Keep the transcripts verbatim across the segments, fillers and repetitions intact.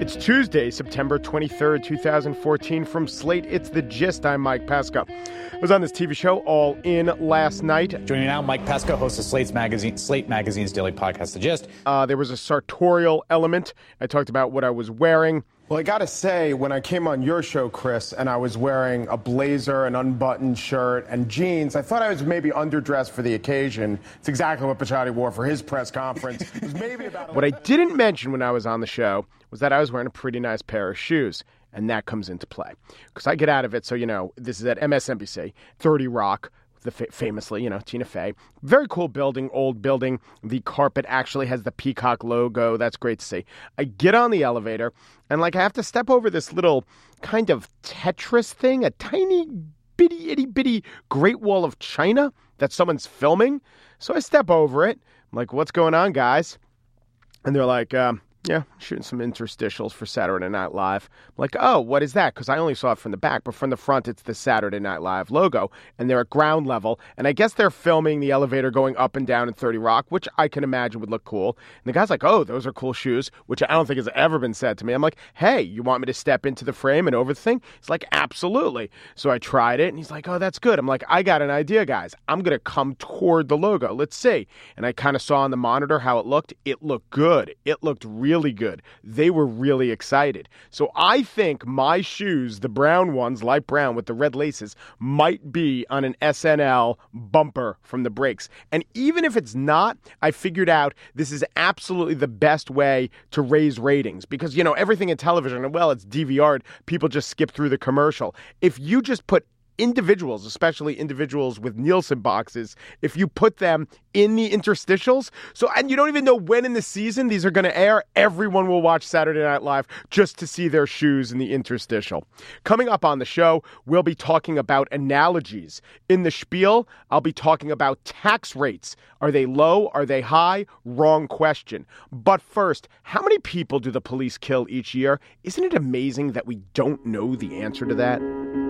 It's Tuesday, September twenty-third, twenty fourteen. From Slate, it's The Gist. I'm Mike Pesca. I was on this T V show, All In, last night. Joining me now, Mike Pesca, host of Slate's magazine, Slate Magazine's daily podcast, The Gist. Uh, there was a sartorial element. I talked about what I was wearing. Well, I got to say, when I came on your show, Chris, and I was wearing a blazer, an unbuttoned shirt, and jeans, I thought I was maybe underdressed for the occasion. It's exactly what Picciotti wore for his press conference. It was maybe about what I didn't mention when I was on the show was that I was wearing a pretty nice pair of shoes. And that comes into play. Because I get out of it, so, you know, this is at M S N B C, thirty Rock, the fa- famously, you know, Tina Fey. Very cool building, old building. The carpet actually has the Peacock logo. That's great to see. I get on the elevator, and, like, I have to step over this little kind of Tetris thing, a tiny, bitty, itty-bitty Great Wall of China that someone's filming. So I step over it. I'm like, what's going on, guys? And they're like, um... yeah, shooting some interstitials for Saturday Night Live. I'm like, oh, what is that? Because I only saw it from the back, but from the front, it's the Saturday Night Live logo, and they're at ground level, and I guess they're filming the elevator going up and down in thirty Rock, which I can imagine would look cool. And the guy's like, oh, those are cool shoes, which I don't think has ever been said to me. I'm like, hey, you want me to step into the frame and over the thing? He's like, absolutely. So I tried it, and he's like, oh, that's good. I'm like, I got an idea, guys. I'm going to come toward the logo. Let's see. And I kind of saw on the monitor how it looked. It looked good. It looked really Really good. They were really excited. So I think my shoes, the brown ones, light brown with the red laces, might be on an S N L bumper from the breaks. And even if it's not, I figured out this is absolutely the best way to raise ratings because, you know, everything in television, well, it's D V R'd. People just skip through the commercial. If you just put individuals, especially individuals with Nielsen boxes, if you put them in the interstitials, so and you don't even know when in the season these are going to air, everyone will watch Saturday Night Live just to see their shoes in the interstitial. Coming up on the show, we'll be talking about analogies. In the spiel, I'll be talking about tax rates. Are they low? Are they high? Wrong question. But first, how many people do the police kill each year? Isn't it amazing that we don't know the answer to that?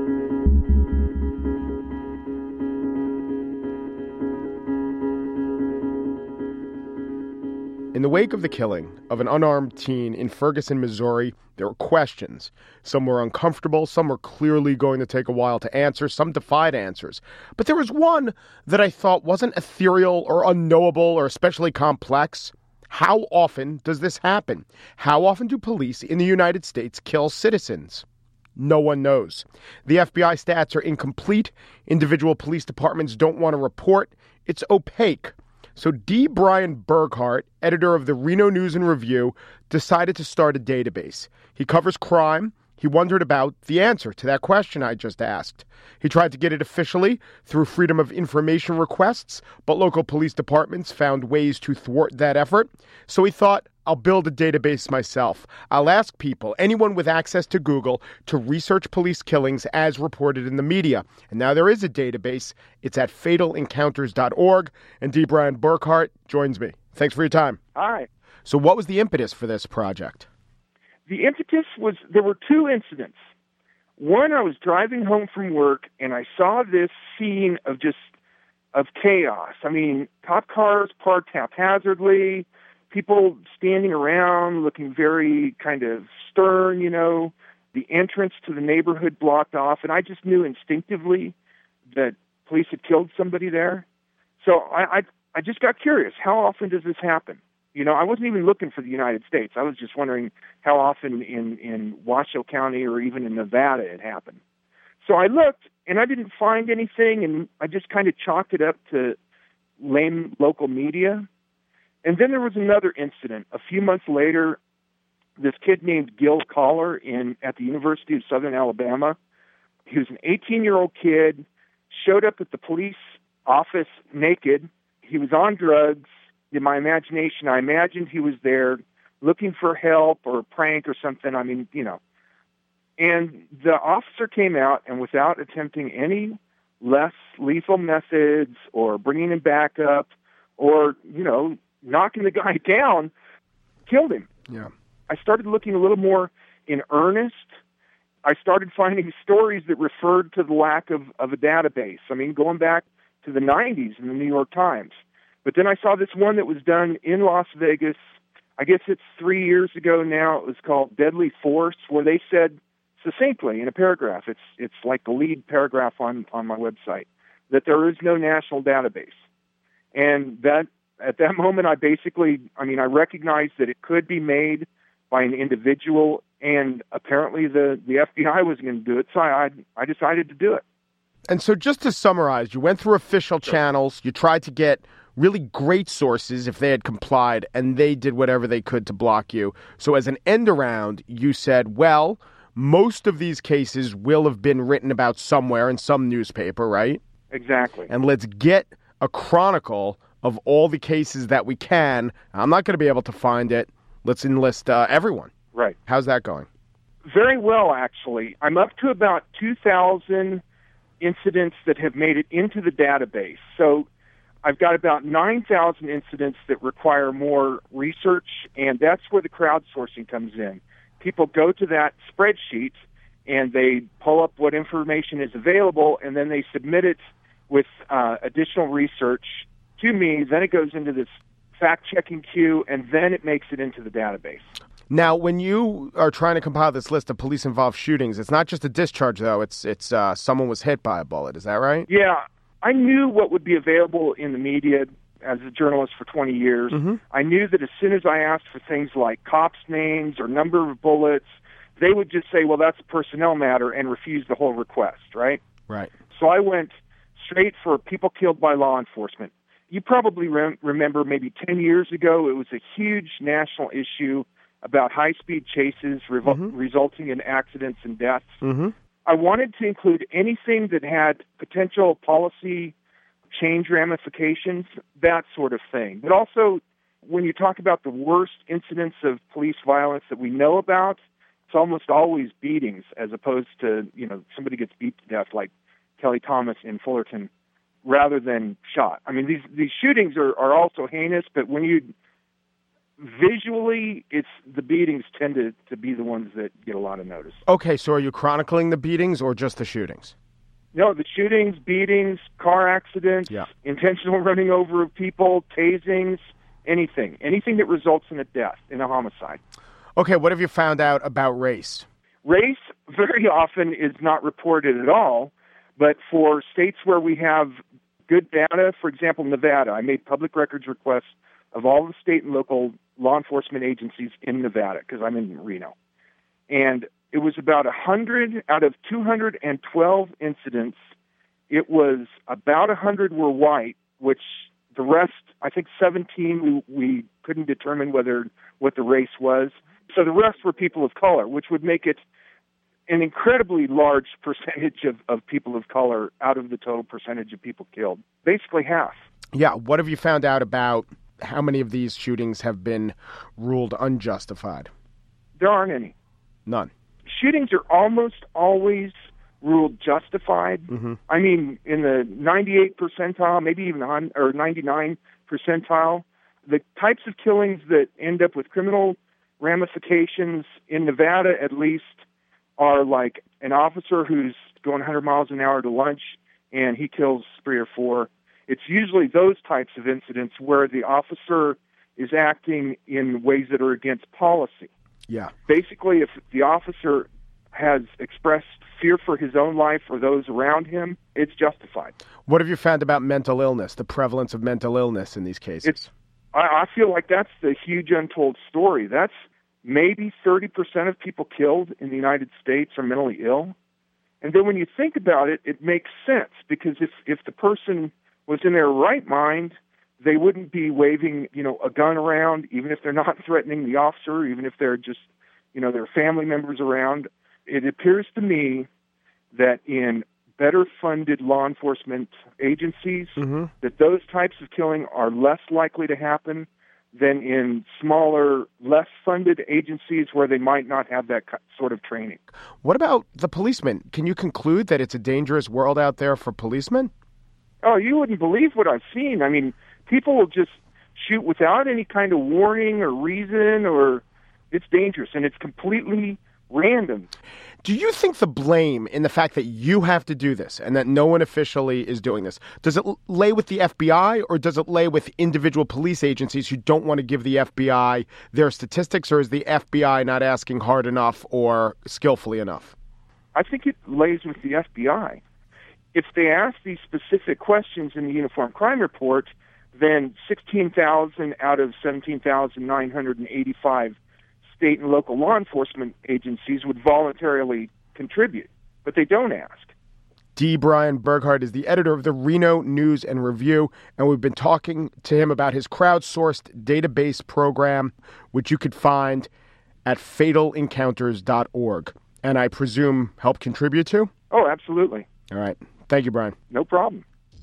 In the wake of the killing of an unarmed teen in Ferguson, Missouri, there were questions. Some were uncomfortable, some were clearly going to take a while to answer, some defied answers. But there was one that I thought wasn't ethereal or unknowable or especially complex. How often does this happen? How often do police in the United States kill citizens? No one knows. The F B I stats are incomplete. Individual police departments don't want to report. It's opaque. So D. Brian Burghart, editor of the Reno News and Review, decided to start a database. He covers crime. He wondered about the answer to that question I just asked. He tried to get it officially through Freedom of Information requests, but local police departments found ways to thwart that effort. So he thought, I'll build a database myself. I'll ask people, anyone with access to Google, to research police killings as reported in the media. And now there is a database. It's at fatal encounters dot org. And D. Brian Burghart joins me. Thanks for your time. All right. So what was the impetus for this project? The impetus was there were two incidents. One, I was driving home from work, and I saw this scene of just of chaos. I mean, cop cars parked haphazardly, people standing around looking very kind of stern, you know, the entrance to the neighborhood blocked off. And I just knew instinctively that police had killed somebody there. So I, I, I just got curious. How often does this happen? You know, I wasn't even looking for the United States. I was just wondering how often in, in Washoe County or even in Nevada it happened. So I looked, and I didn't find anything, and I just kind of chalked it up to lame local media. And then there was another incident. A few months later, this kid named Gil Collar in at the University of Southern Alabama, he was an eighteen-year-old kid, showed up at the police office naked. He was on drugs. In my imagination, I imagined he was there looking for help or a prank or something. I mean, you know. And the officer came out, and without attempting any less lethal methods or bringing him back up or, you know, knocking the guy down, killed him. Yeah. I started looking a little more in earnest. I started finding stories that referred to the lack of, of a database. I mean, going back to the nineties in the New York Times. But then I saw this one that was done in Las Vegas. I guess it's three years ago now. It was called Deadly Force, where they said succinctly in a paragraph, it's it's like the lead paragraph on, on my website, that there is no national database. And that at that moment, I basically, I mean, I recognized that it could be made by an individual, and apparently the, the F B I was going to do it, so I, I decided to do it. And so just to summarize, you went through official sure. channels, you tried to get really great sources if they had complied, and they did whatever they could to block you. So as an end around, you said, well, most of these cases will have been written about somewhere in some newspaper, right? Exactly. And let's get a chronicle of all the cases that we can. I'm not going to be able to find it. Let's enlist uh, everyone. Right. How's that going? Very well, actually. I'm up to about two thousand incidents that have made it into the database. So I've got about nine thousand incidents that require more research, and that's where the crowdsourcing comes in. People go to that spreadsheet, and they pull up what information is available, and then they submit it with uh, additional research to me. Then it goes into this fact-checking queue, and then it makes it into the database. Now, when you are trying to compile this list of police-involved shootings, it's not just a discharge, though. It's it's uh, someone was hit by a bullet. Is that right? Yeah. I knew what would be available in the media as a journalist for twenty years. Mm-hmm. I knew that as soon as I asked for things like cops' names or number of bullets, they would just say, well, that's a personnel matter, and refuse the whole request, right? Right. So I went straight for people killed by law enforcement. You probably re- remember maybe ten years ago, it was a huge national issue about high-speed chases revol- mm-hmm. resulting in accidents and deaths. Mm-hmm. I wanted to include anything that had potential policy change ramifications, that sort of thing. But also, when you talk about the worst incidents of police violence that we know about, it's almost always beatings, as opposed to, you know, somebody gets beat to death like Kelly Thomas in Fullerton, rather than shot. I mean, these these shootings are, are also heinous, but when you visually, it's the beatings tend to, to be the ones that get a lot of notice. Okay, so are you chronicling the beatings or just the shootings? No, the shootings, beatings, car accidents, yeah. intentional running over of people, tasings, anything. Anything that results in a death, in a homicide. Okay, what have you found out about race? Race very often is not reported at all, but for states where we have good data, for example, Nevada, I made public records requests of all the state and local law enforcement agencies in Nevada, because I'm in Reno. And it was about one hundred out of two hundred twelve incidents. It was about one hundred were white, which the rest, I think seventeen, we, we couldn't determine whether what the race was. So the rest were people of color, which would make it an incredibly large percentage of, of people of color out of the total percentage of people killed. Basically half. Yeah. What have you found out about how many of these shootings have been ruled unjustified? There aren't any. None. Shootings are almost always ruled justified. Mm-hmm. I mean, in the ninety-eight percentile, maybe even on, or ninety-nine percentile, the types of killings that end up with criminal ramifications in Nevada, at least, are like an officer who's going one hundred miles an hour to lunch and he kills three or four. It's usually those types of incidents where the officer is acting in ways that are against policy. Yeah. Basically, if the officer has expressed fear for his own life or those around him, it's justified. What have you found about mental illness, the prevalence of mental illness in these cases? It's, I, I feel like that's the huge untold story. That's maybe thirty percent of people killed in the United States are mentally ill. And then when you think about it, it makes sense, because if, if the person was in their right mind, they wouldn't be waving, you know, a gun around, even if they're not threatening the officer, even if they're just, you know, their family members around. It appears to me that in better funded law enforcement agencies, mm-hmm. that those types of killing are less likely to happen than in smaller, less funded agencies where they might not have that sort of training. What about the policemen? Can you conclude that it's a dangerous world out there for policemen? Oh, you wouldn't believe what I've seen. I mean, people will just shoot without any kind of warning or reason, or it's dangerous, and it's completely random. Do you think the blame in the fact that you have to do this and that no one officially is doing this, does it lay with the F B I or does it lay with individual police agencies who don't want to give the F B I their statistics, or is the F B I not asking hard enough or skillfully enough? I think it lays with the F B I. If they ask these specific questions in the Uniform Crime Report, then sixteen thousand out of seventeen thousand nine hundred eighty-five state and local law enforcement agencies would voluntarily contribute, but they don't ask. D. Brian Burghardt is the editor of the Reno News and Review, and we've been talking to him about his crowdsourced database program, which you could find at fatal encounters dot org, and I presume help contribute to? Oh, absolutely. All right. Thank you, Brian. No problem.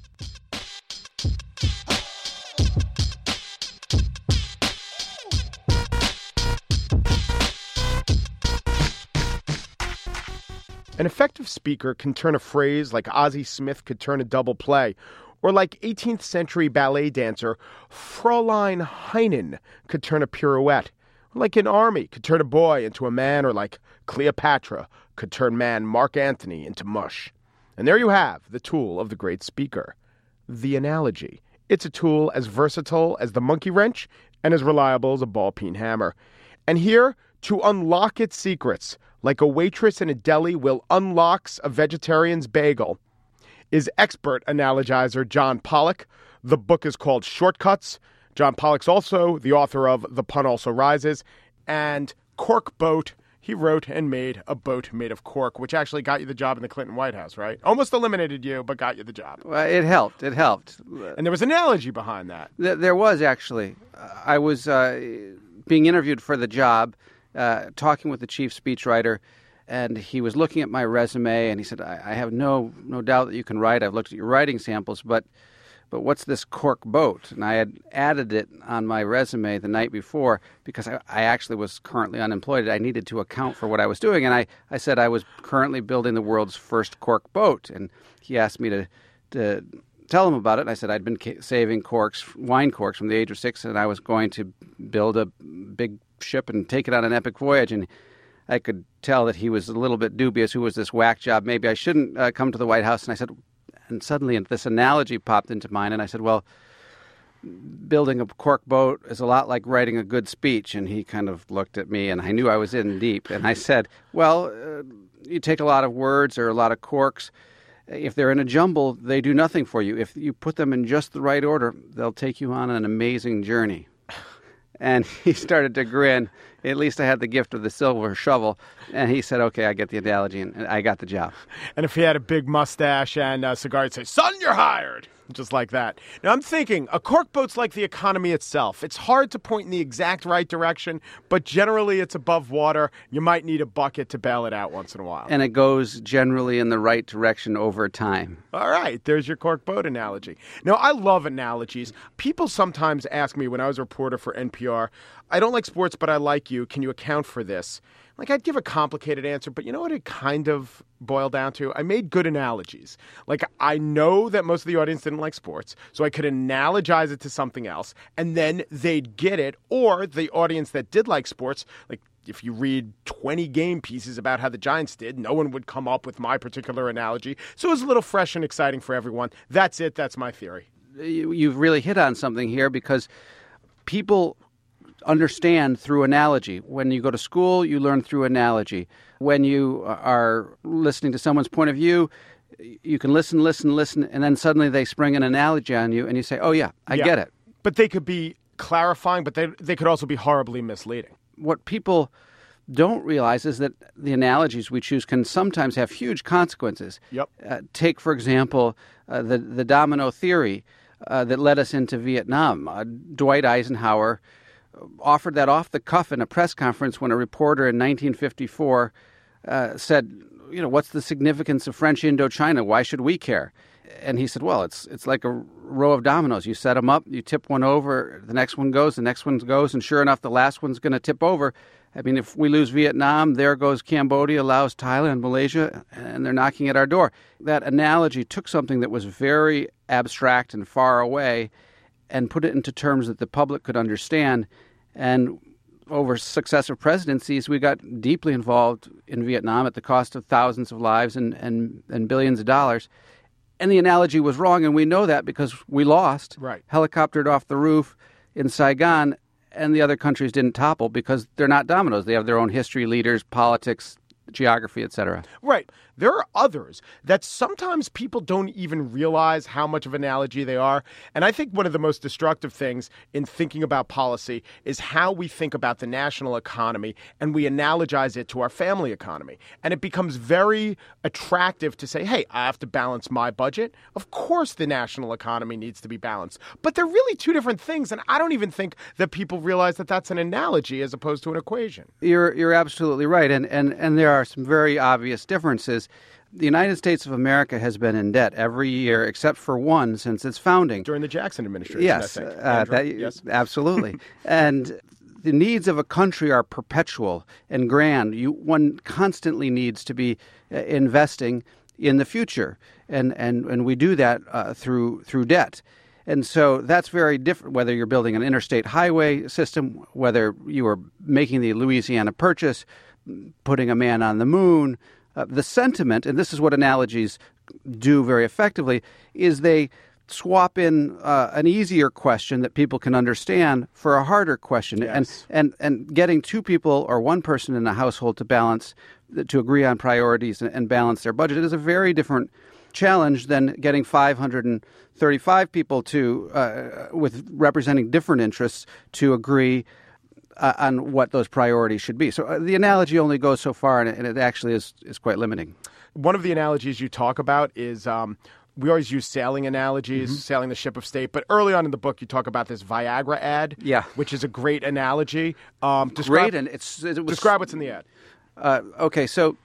An effective speaker can turn a phrase like Ozzie Smith could turn a double play, or like eighteenth century ballet dancer Fräulein Heinen could turn a pirouette, or like an army could turn a boy into a man, or like Cleopatra could turn man Mark Antony into mush. And there you have the tool of the great speaker, the analogy. It's a tool as versatile as the monkey wrench and as reliable as a ball-peen hammer. And here, to unlock its secrets, like a waitress in a deli will unlocks a vegetarian's bagel, is expert analogizer John Pollock. The book is called Shortcuts. John Pollock's also the author of The Pun Also Rises and Cork Boat. He wrote and made a boat made of cork, which actually got you the job in the Clinton White House, right? Almost eliminated you, but got you the job. Well, it helped. It helped. And there was an analogy behind that. There was, actually. I was uh, being interviewed for the job, uh, talking with the chief speechwriter, and he was looking at my resume, and he said, I, I have no no doubt that you can write. I've looked at your writing samples, but but what's this cork boat? And I had added it on my resume the night before because I, I actually was currently unemployed. I needed to account for what I was doing, and I, I said I was currently building the world's first cork boat, and he asked me to to tell him about it, and I said I'd been ca- saving corks, wine corks from the age of six, and I was going to build a big ship and take it on an epic voyage, and I could tell that he was a little bit dubious. Who was this whack job? Maybe I shouldn't uh, come to the White House. And I said, and suddenly this analogy popped into mind. And I said, well, building a cork boat is a lot like writing a good speech. And he kind of looked at me, and I knew I was in deep. And I said, well, uh, you take a lot of words or a lot of corks. If they're in a jumble, they do nothing for you. If you put them in just the right order, they'll take you on an amazing journey. And he started to grin. At least I had the gift of the silver shovel. And he said, okay, I get the analogy, and I got the job. And if he had a big mustache and a cigar, he'd say, son, you're hired. Just like that. Now, I'm thinking, a cork boat's like the economy itself. It's hard to point in the exact right direction, but generally it's above water. You might need a bucket to bail it out once in a while. And it goes generally in the right direction over time. All right, there's your cork boat analogy. Now, I love analogies. People sometimes ask me when I was a reporter for N P R, I don't like sports, but I like you. Can you account for this? Like, I'd give a complicated answer, but you know what it kind of boiled down to? I made good analogies. Like, I know that most of the audience didn't like sports, so I could analogize it to something else, and then they'd get it. Or the audience that did like sports, like, if you read twenty game pieces about how the Giants did, no one would come up with my particular analogy. So it was a little fresh and exciting for everyone. That's it. That's my theory. You've really hit on something here, because people understand through analogy. When you go to school, you learn through analogy. When you are listening to someone's point of view, you can listen, listen, listen, and then suddenly they spring an analogy on you, and you say, oh, yeah, I yeah. get it. But they could be clarifying, but they they could also be horribly misleading. What people don't realize is that the analogies we choose can sometimes have huge consequences. Yep. Uh, take, for example, uh, the, the domino theory uh, that led us into Vietnam. Uh, Dwight Eisenhower offered that off the cuff in a press conference when a reporter in nineteen fifty-four uh, said, you know, what's the significance of French Indochina? Why should we care? And he said, well, it's it's like a row of dominoes. You set them up, you tip one over, the next one goes, the next one goes, and sure enough, the last one's going to tip over. I mean, if we lose Vietnam, there goes Cambodia, Laos, Thailand, Malaysia, and they're knocking at our door. That analogy took something that was very abstract and far away and put it into terms that the public could understand. And over successive presidencies, we got deeply involved in Vietnam at the cost of thousands of lives and, and, and billions of dollars. And the analogy was wrong, and we know that because we lost. Right. Helicoptered off the roof in Saigon, and the other countries didn't topple because they're not dominoes. They have their own history, leaders, politics, geography, et cetera. Right. There are others that sometimes people don't even realize how much of an analogy they are. And I think one of the most destructive things in thinking about policy is how we think about the national economy and we analogize it to our family economy. And it becomes very attractive to say, hey, I have to balance my budget. Of course, the national economy needs to be balanced. But they're really two different things. And I don't even think that people realize that that's an analogy as opposed to an equation. You're you're absolutely right. And, and, and there are some very obvious differences. The United States of America has been in debt every year except for one since its founding. During the Jackson administration, yes, I think. Uh, that, yes, absolutely. And the needs of a country are perpetual and grand. You, one constantly needs to be uh, investing in the future, and, and, and we do that uh, through through debt. And so that's very different, whether you're building an interstate highway system, whether you are making the Louisiana Purchase, putting a man on the moon. Uh, the sentiment, and this is what analogies do very effectively, is they swap in uh, an easier question that people can understand for a harder question. Yes. And, and and getting two people or one person in a household to balance, to agree on priorities and, and balance their budget is a very different challenge than getting five hundred thirty-five people to, uh, with representing different interests, to agree Uh, on what those priorities should be. So uh, the analogy only goes so far, and it, and it actually is, is quite limiting. One of the analogies you talk about is um, we always use sailing analogies, Mm-hmm. sailing the ship of state. But early on in the book, you talk about this Viagra ad, Yeah. which is a great analogy. Um, describe, Great, and it's it was, describe what's in the ad. Uh, okay, so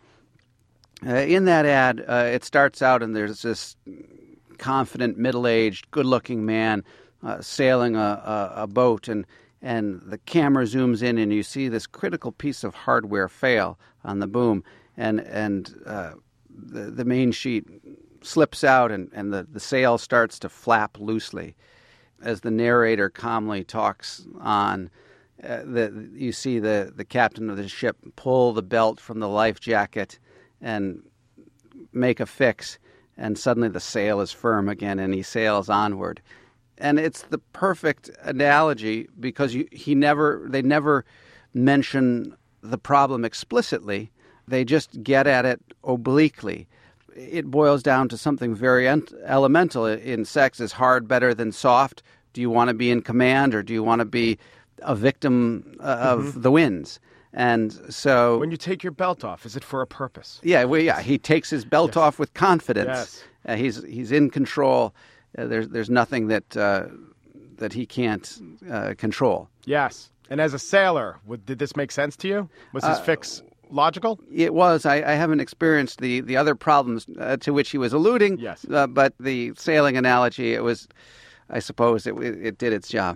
uh, in that ad, uh, it starts out, and there's this confident, middle-aged, good-looking man uh, sailing a, a, a boat, and And the camera zooms in, and you see this critical piece of hardware fail on the boom, and and uh, the the main sheet slips out, and, and the, the sail starts to flap loosely. As the narrator calmly talks on, uh, the, you see the, the captain of the ship pull the belt from the life jacket and make a fix, and suddenly the sail is firm again, and he sails onward. And it's the perfect analogy because you, he never, they never mention the problem explicitly. They just get at it obliquely. It boils down to something very elemental in sex. Is hard better than soft? Do you want to be in command, or do you want to be a victim uh, of mm-hmm. the winds? And so, when you take your belt off, is it for a purpose? Yeah, well, yeah. He takes his belt yes. off with confidence. Yes. Uh, he's he's in control. Uh, there's there's nothing that uh, that he can't uh, control. Yes. And as a sailor, would, did this make sense to you? Was his uh, fix logical? It was. I, I haven't experienced the, the other problems uh, to which he was alluding. Yes. Uh, but the sailing analogy, it was, I suppose, it, it did its job.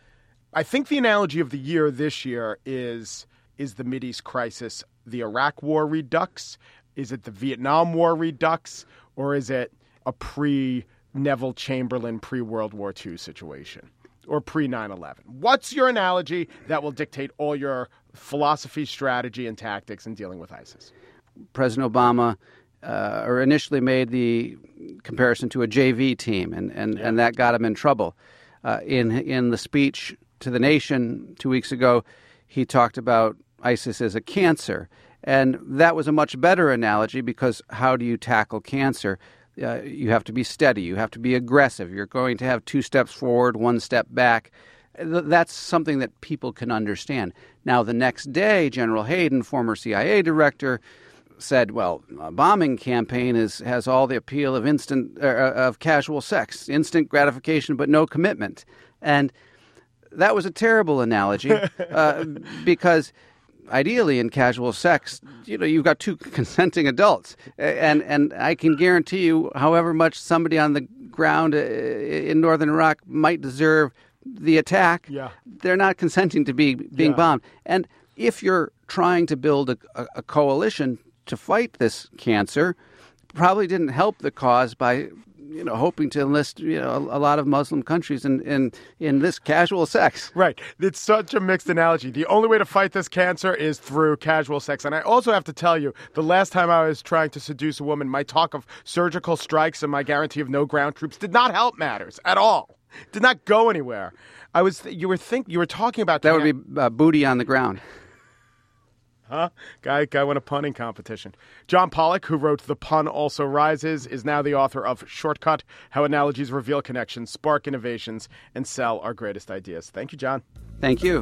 I think the analogy of the year this year is is the Mideast crisis, the Iraq War redux? Is it the Vietnam War redux? Or is it a pre- Neville Chamberlain pre-World War Two situation or pre nine eleven? What's your analogy that will dictate all your philosophy, strategy, and tactics in dealing with ISIS? President Obama uh, or initially made the comparison to a J V team, and, and, yeah. and that got him in trouble. Uh, in in the speech to the nation two weeks ago, he talked about ISIS as a cancer. And that was a much better analogy because how do you tackle cancer? Uh, you have to be steady. You have to be aggressive. You're going to have two steps forward, one step back. That's something that people can understand. Now, the next day, General Hayden, former C I A director, said, well, a bombing campaign is has all the appeal of instant uh, of casual sex, instant gratification, but no commitment. And that was a terrible analogy uh, because ideally in casual sex, you know, you've got two consenting adults. And and I can guarantee you, however much somebody on the ground in northern Iraq might deserve the attack, yeah. they're not consenting to be being yeah. bombed. And if you're trying to build a, a, a coalition to fight this cancer, probably didn't help the cause by you know, hoping to enlist, you know, a, a lot of Muslim countries in, in, in this casual sex. Right. It's such a mixed analogy. The only way to fight this cancer is through casual sex. And I also have to tell you, the last time I was trying to seduce a woman, my talk of surgical strikes and my guarantee of no ground troops did not help matters at all. Did not go anywhere. I was, you were think, you were talking about that would be uh, booty on the ground. Huh? Guy, guy won a punning competition. John Pollock, who wrote The Pun Also Rises, is now the author of Shortcut, How Analogies Reveal Connections, Spark Innovations, and Sell Our Greatest Ideas. Thank you, John. Thank you.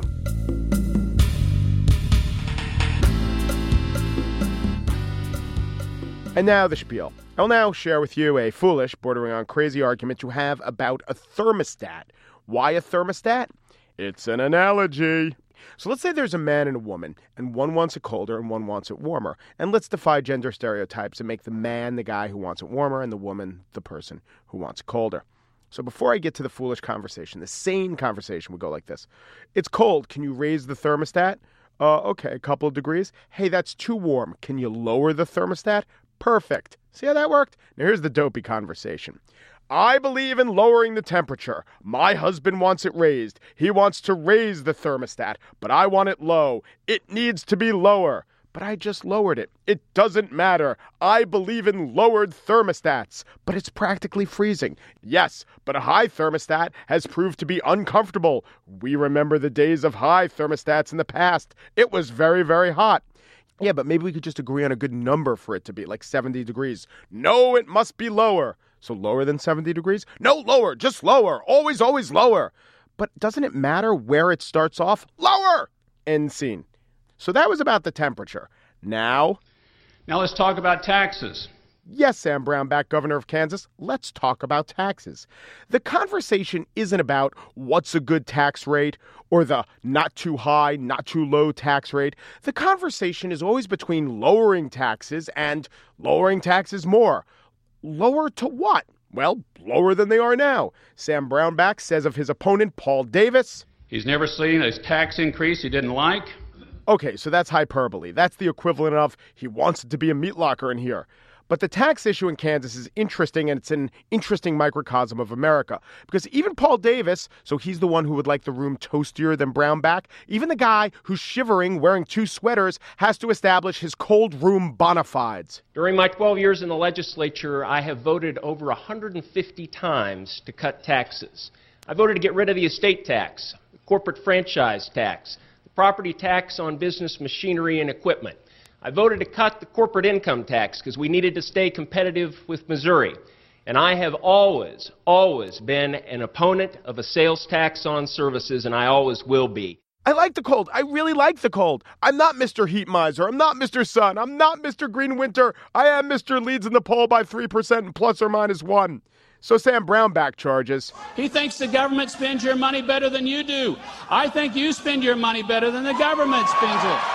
And now the spiel. I'll now share with you a foolish, bordering on crazy argument you have about a thermostat. Why a thermostat? It's an analogy. So let's say there's a man and a woman, and one wants it colder and one wants it warmer. And let's defy gender stereotypes and make the man the guy who wants it warmer and the woman the person who wants it colder. So before I get to the foolish conversation, the sane conversation would go like this. It's cold. Can you raise the thermostat? Uh, okay, a couple of degrees. Hey, that's too warm. Can you lower the thermostat? Perfect. See how that worked? Now here's the dopey conversation. I believe in lowering the temperature. My husband wants it raised. He wants to raise the thermostat, but I want it low. It needs to be lower. But I just lowered it. It doesn't matter. I believe in lowered thermostats, but it's practically freezing. Yes, but a high thermostat has proved to be uncomfortable. We remember the days of high thermostats in the past. It was very, very hot. Yeah, but maybe we could just agree on a good number for it to be, like seventy degrees. No, it must be lower. So lower than seventy degrees? No, lower, just lower. Always, always lower. But doesn't it matter where it starts off? Lower! End scene. So that was about the temperature. Now? Now let's talk about taxes. Yes, Sam Brownback, governor of Kansas, let's talk about taxes. The conversation isn't about what's a good tax rate or the not too high, not too low tax rate. The conversation is always between lowering taxes and lowering taxes more. Lower to what? Well, lower than they are now. Sam Brownback says of his opponent, Paul Davis, he's never seen a tax increase he didn't like. Okay, so that's hyperbole. That's the equivalent of he wants it to be a meat locker in here. But the tax issue in Kansas is interesting, and it's an interesting microcosm of America. Because even Paul Davis, so he's the one who would like the room toastier than Brownback, even the guy who's shivering wearing two sweaters has to establish his cold room bona fides. During my twelve years in the legislature, I have voted over one hundred fifty times to cut taxes. I voted to get rid of the estate tax, the corporate franchise tax, the property tax on business machinery and equipment. I voted to cut the corporate income tax because we needed to stay competitive with Missouri. And I have always, always been an opponent of a sales tax on services, and I always will be. I like the cold. I really like the cold. I'm not Mister Heat Miser. I'm not Mister Sun. I'm not Mister Green Winter. I am Mister Leads in the poll by three percent and plus or minus one. So Sam Brownback charges. He thinks the government spends your money better than you do. I think you spend your money better than the government spends it.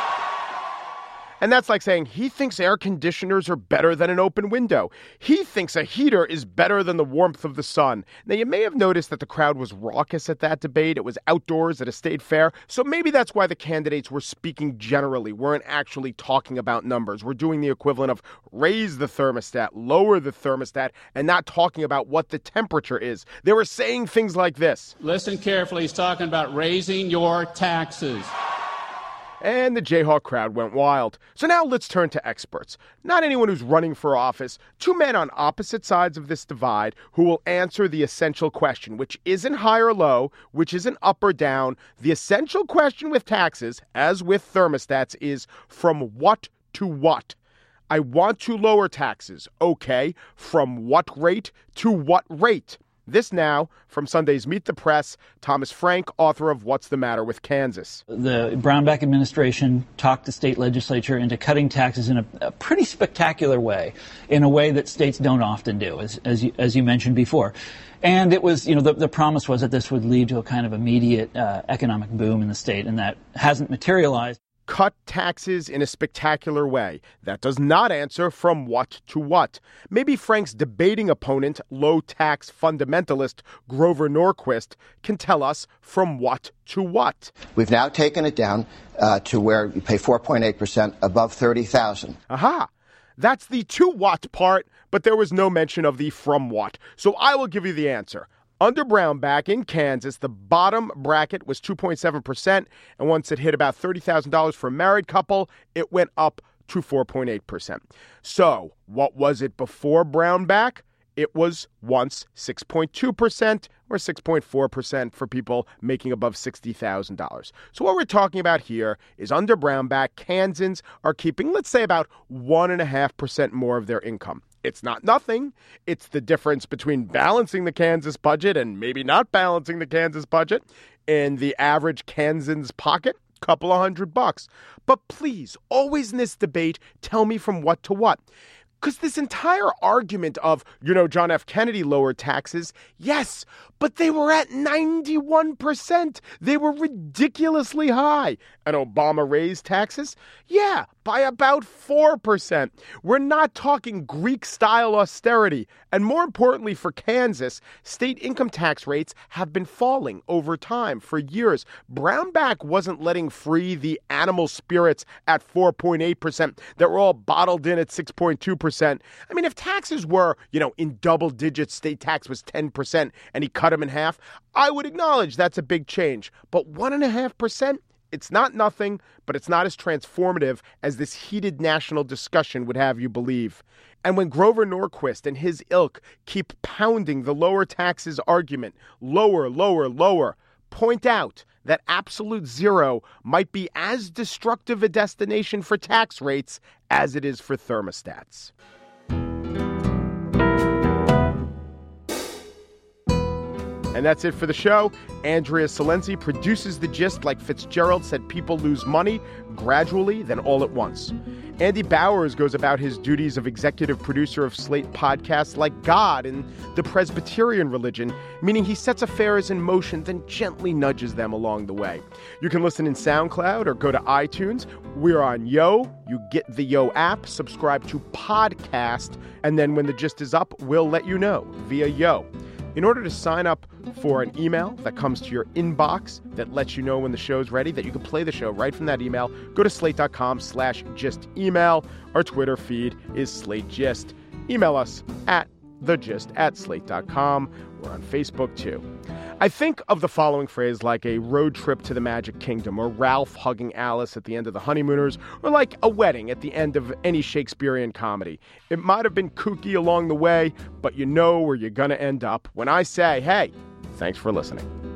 And that's like saying he thinks air conditioners are better than an open window. He thinks a heater is better than the warmth of the sun. Now, you may have noticed that the crowd was raucous at that debate. It was outdoors at a state fair. So maybe that's why the candidates were speaking generally, weren't actually talking about numbers. We're doing the equivalent of raise the thermostat, lower the thermostat, and not talking about what the temperature is. They were saying things like this. Listen carefully. He's talking about raising your taxes. And the Jayhawk crowd went wild. So now let's turn to experts. Not anyone who's running for office. Two men on opposite sides of this divide who will answer the essential question, which isn't high or low, which isn't up or down. The essential question with taxes, as with thermostats, is from what to what? I want to lower taxes. Okay. From what rate to what rate? This now from Sunday's Meet the Press, Thomas Frank, author of What's the Matter with Kansas. The Brownback administration talked the state legislature into cutting taxes in a, a pretty spectacular way, in a way that states don't often do, as, as, you, as you mentioned before. And it was, you know, the, the promise was that this would lead to a kind of immediate uh, economic boom in the state, and that hasn't materialized. Cut taxes in a spectacular way. That does not answer from what to what. Maybe Frank's debating opponent, low-tax fundamentalist Grover Norquist, can tell us from what to what. We've now taken it down uh, to where you pay four point eight percent above thirty thousand dollars. Aha! That's the to what part, but there was no mention of the from what. So I will give you the answer. Under Brownback in Kansas, the bottom bracket was two point seven percent, and once it hit about thirty thousand dollars for a married couple, it went up to four point eight percent. So what was it before Brownback? It was once six point two percent or six point four percent for people making above sixty thousand dollars. So what we're talking about here is under Brownback, Kansans are keeping, let's say, about one point five percent more of their income. It's not nothing. It's the difference between balancing the Kansas budget and maybe not balancing the Kansas budget. In the average Kansan's pocket, couple of hundred bucks. But please, always in this debate, tell me from what to what. Because this entire argument of, you know, John F. Kennedy lowered taxes, yes, but they were at ninety-one percent. They were ridiculously high. And Obama raised taxes? Yeah, by about four percent. We're not talking Greek-style austerity. And more importantly for Kansas, state income tax rates have been falling over time for years. Brownback wasn't letting free the animal spirits at four point eight percent that were all bottled in at six point two percent. I mean, if taxes were, you know, in double digits, state tax was ten percent, and he cut them in half, I would acknowledge that's a big change. But one point five percent? It's not nothing, but it's not as transformative as this heated national discussion would have you believe. And when Grover Norquist and his ilk keep pounding the lower taxes argument, lower, lower, lower, point out that absolute zero might be as destructive a destination for tax rates as it is for thermostats. And that's it for the show. Andrea Silenzi produces The Gist. Like Fitzgerald said, people lose money gradually, then all at once. Andy Bowers goes about his duties of executive producer of Slate podcasts like God in the Presbyterian religion, meaning he sets affairs in motion, then gently nudges them along the way. You can listen in SoundCloud or go to iTunes. We're on Yo. You get the Yo app, subscribe to Podcast, and then when The Gist is up, we'll let you know via Yo. In order to sign up for an email that comes to your inbox that lets you know when the show's ready, that you can play the show right from that email, go to slate.com slash gist email. Our Twitter feed is Slate Gist. Email us at thegist at slate dot com. We're on Facebook, too. I think of the following phrase like a road trip to the Magic Kingdom, or Ralph hugging Alice at the end of The Honeymooners, or like a wedding at the end of any Shakespearean comedy. It might have been kooky along the way, but you know where you're going to end up when I say, hey, thanks for listening.